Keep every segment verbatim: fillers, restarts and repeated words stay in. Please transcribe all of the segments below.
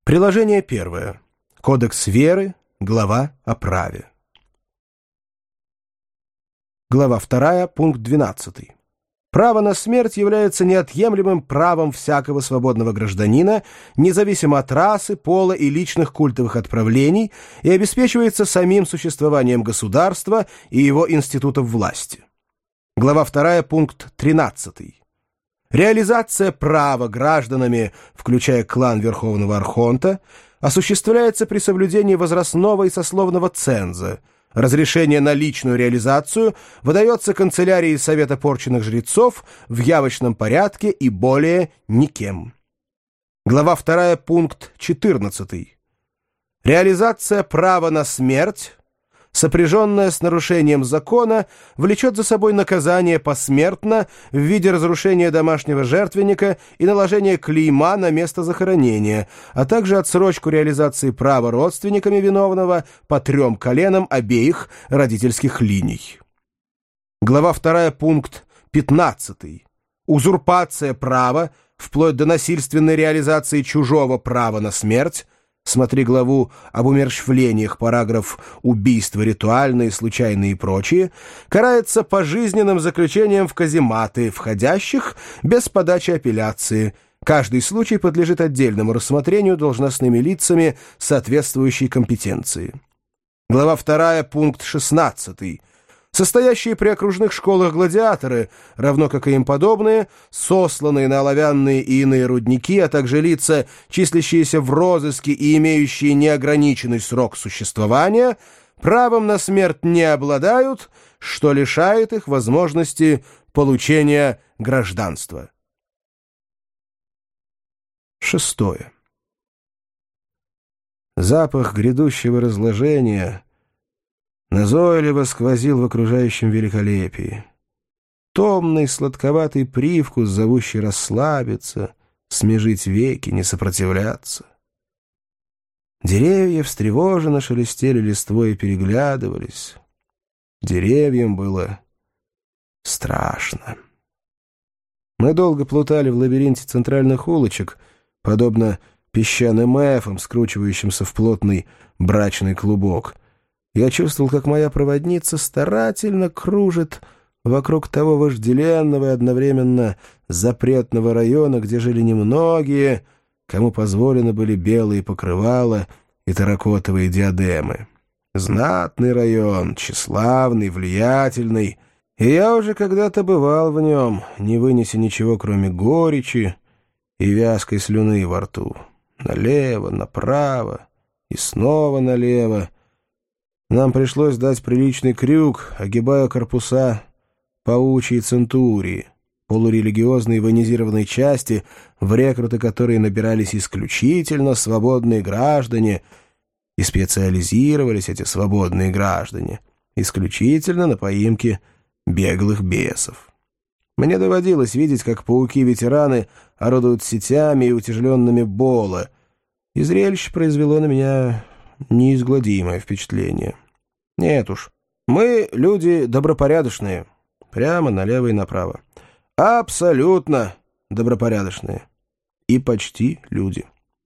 Приложение первое. Кодекс веры. Глава о праве. Глава вторая. Пункт двенадцатый. Право на смерть является неотъемлемым правом всякого свободного гражданина, независимо от расы, пола и личных культовых отправлений, и обеспечивается самим существованием государства и его институтов власти. Глава вторая. Пункт тринадцатый. Реализация права гражданами, включая клан Верховного Архонта, осуществляется при соблюдении возрастного и сословного ценза. Разрешение на личную реализацию выдается канцелярии Совета порченных жрецов в явочном порядке и более никем. Глава вторая. Пункт четырнадцатый. Реализация права на смерть, сопряженная с нарушением закона, влечет за собой наказание посмертно в виде разрушения домашнего жертвенника и наложения клейма на место захоронения, а также отсрочку реализации права родственниками виновного по трем коленам обеих родительских линий. Глава вторая. Пункт пятнадцатый. Узурпация права, вплоть до насильственной реализации чужого права на смерть. Смотри главу об умерщвлениях, параграф «Убийства ритуальные, случайные и прочие», карается пожизненным заключением в казематы, входящих без подачи апелляции. Каждый случай подлежит отдельному рассмотрению должностными лицами соответствующей компетенции. Глава вторая. Пункт шестнадцатый. Состоящие при окружных школах гладиаторы, равно как и им подобные, сосланные на оловянные и иные рудники, а также лица, числящиеся в розыске и имеющие неограниченный срок существования, правом на смерть не обладают, что лишает их возможности получения гражданства. Шестое. Запах грядущего разложения назойливо сквозил в окружающем великолепии. Томный сладковатый привкус, зовущий расслабиться, смежить веки, не сопротивляться. Деревья встревоженно шелестели листвой и переглядывались. Деревьям было страшно. Мы долго плутали в лабиринте центральных улочек, подобно песчаным эфам, скручивающимся в плотный брачный клубок. Я чувствовал, как моя проводница старательно кружит вокруг того вожделенного и одновременно запретного района, где жили немногие, кому позволено были белые покрывала и терракотовые диадемы. Знатный район, тщеславный, влиятельный, и я уже когда-то бывал в нем, не вынеся ничего, кроме горечи и вязкой слюны во рту. Налево, направо и снова налево. Нам пришлось дать приличный крюк, огибая корпуса паучьей центурии, полурелигиозной военизированной части, в рекруты которой набирались исключительно свободные граждане, и специализировались эти свободные граждане исключительно на поимке беглых бесов. Мне доводилось видеть, как пауки-ветераны орудуют сетями и утяжеленными бола, и зрелище произвело на меня неизгладимое впечатление. Нет уж, мы люди добропорядочные, прямо налево и направо. Абсолютно добропорядочные. И почти люди.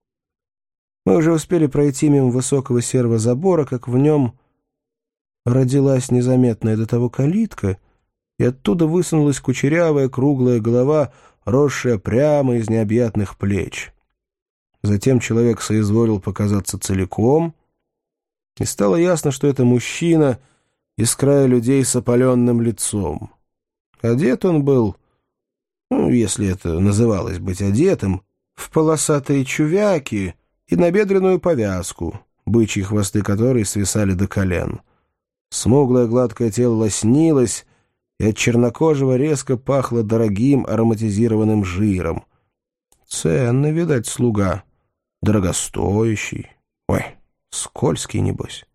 Мы уже успели пройти мимо высокого серого забора, как в нем родилась незаметная до того калитка, и оттуда высунулась кучерявая круглая голова, росшая прямо из необъятных плеч. Затем человек соизволил показаться целиком, и стало ясно, что это мужчина из края людей с опаленным лицом. Одет он был, ну, если это называлось быть одетым, в полосатые чувяки и набедренную повязку, бычьи хвосты которой свисали до колен. Смуглое гладкое тело лоснилось, и от чернокожего резко пахло дорогим ароматизированным жиром. Ценный, видать, слуга, дорогостоящий. Ой, скользкий, небось.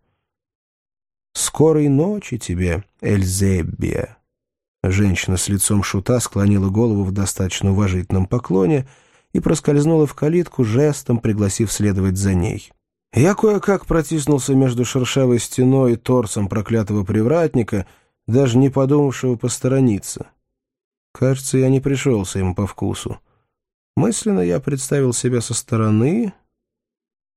«Скорой ночи тебе, Эльзебия!» Женщина с лицом шута склонила голову в достаточно уважительном поклоне и проскользнула в калитку, жестом пригласив следовать за ней. Я кое-как протиснулся между шершавой стеной и торсом проклятого привратника, даже не подумавшего посторониться. Кажется, я не пришелся ему по вкусу. Мысленно я представил себя со стороны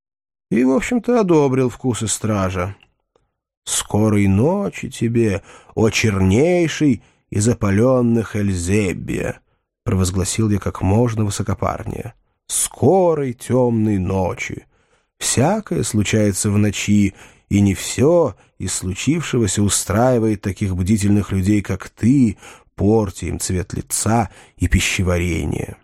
и, в общем-то, одобрил вкусы стража. «Скорой ночи тебе, о чернейший из опаленных Эльзебия!» — провозгласил я как можно высокопарнее. «Скорой темной ночи! Всякое случается в ночи, и не все из случившегося устраивает таких бдительных людей, как ты, портя им цвет лица и пищеварение».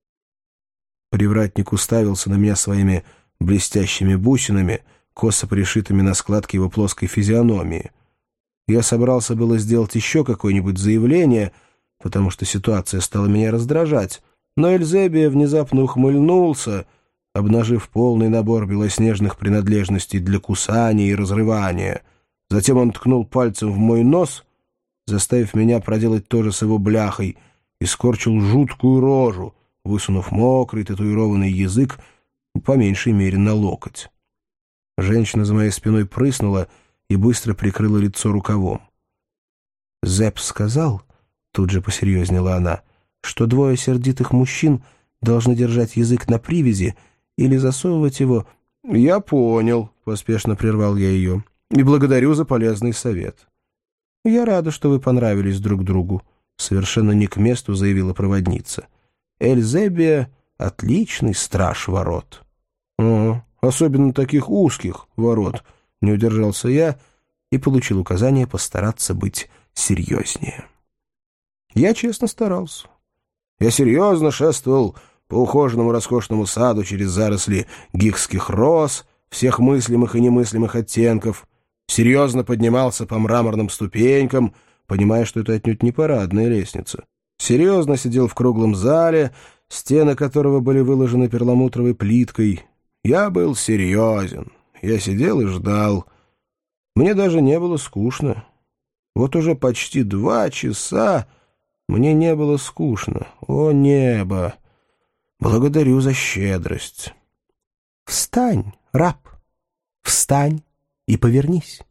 Привратник уставился на меня своими блестящими бусинами, косо пришитыми на складке его плоской физиономии. Я собрался было сделать еще какое-нибудь заявление, потому что ситуация стала меня раздражать, но Эльзебия внезапно ухмыльнулся, обнажив полный набор белоснежных принадлежностей для кусания и разрывания. Затем он ткнул пальцем в мой нос, заставив меня проделать то же с его бляхой, и скорчил жуткую рожу, высунув мокрый татуированный язык по меньшей мере на локоть. Женщина за моей спиной прыснула и быстро прикрыла лицо рукавом. «Зепп сказал, — тут же посерьезнела она, — что двое сердитых мужчин должны держать язык на привязи или засовывать его...» «Я понял», — поспешно прервал я ее, — «и благодарю за полезный совет». «Я рада, что вы понравились друг другу», — совершенно не к месту заявила проводница. «Эльзебия — отличный страж ворот». «О, особенно таких узких ворот», — не удержался я и получил указание постараться быть серьезнее. Я честно старался. Я серьезно шествовал по ухоженному роскошному саду через заросли гигских роз всех мыслимых и немыслимых оттенков, серьезно поднимался по мраморным ступенькам, понимая, что это отнюдь не парадная лестница. Серьезно сидел в круглом зале, стены которого были выложены перламутровой плиткой. Я был серьезен. Я сидел и ждал. Мне даже не было скучно. Вот уже почти два часа мне не было скучно. О, небо! Благодарю за щедрость. Встань, раб, встань и повернись.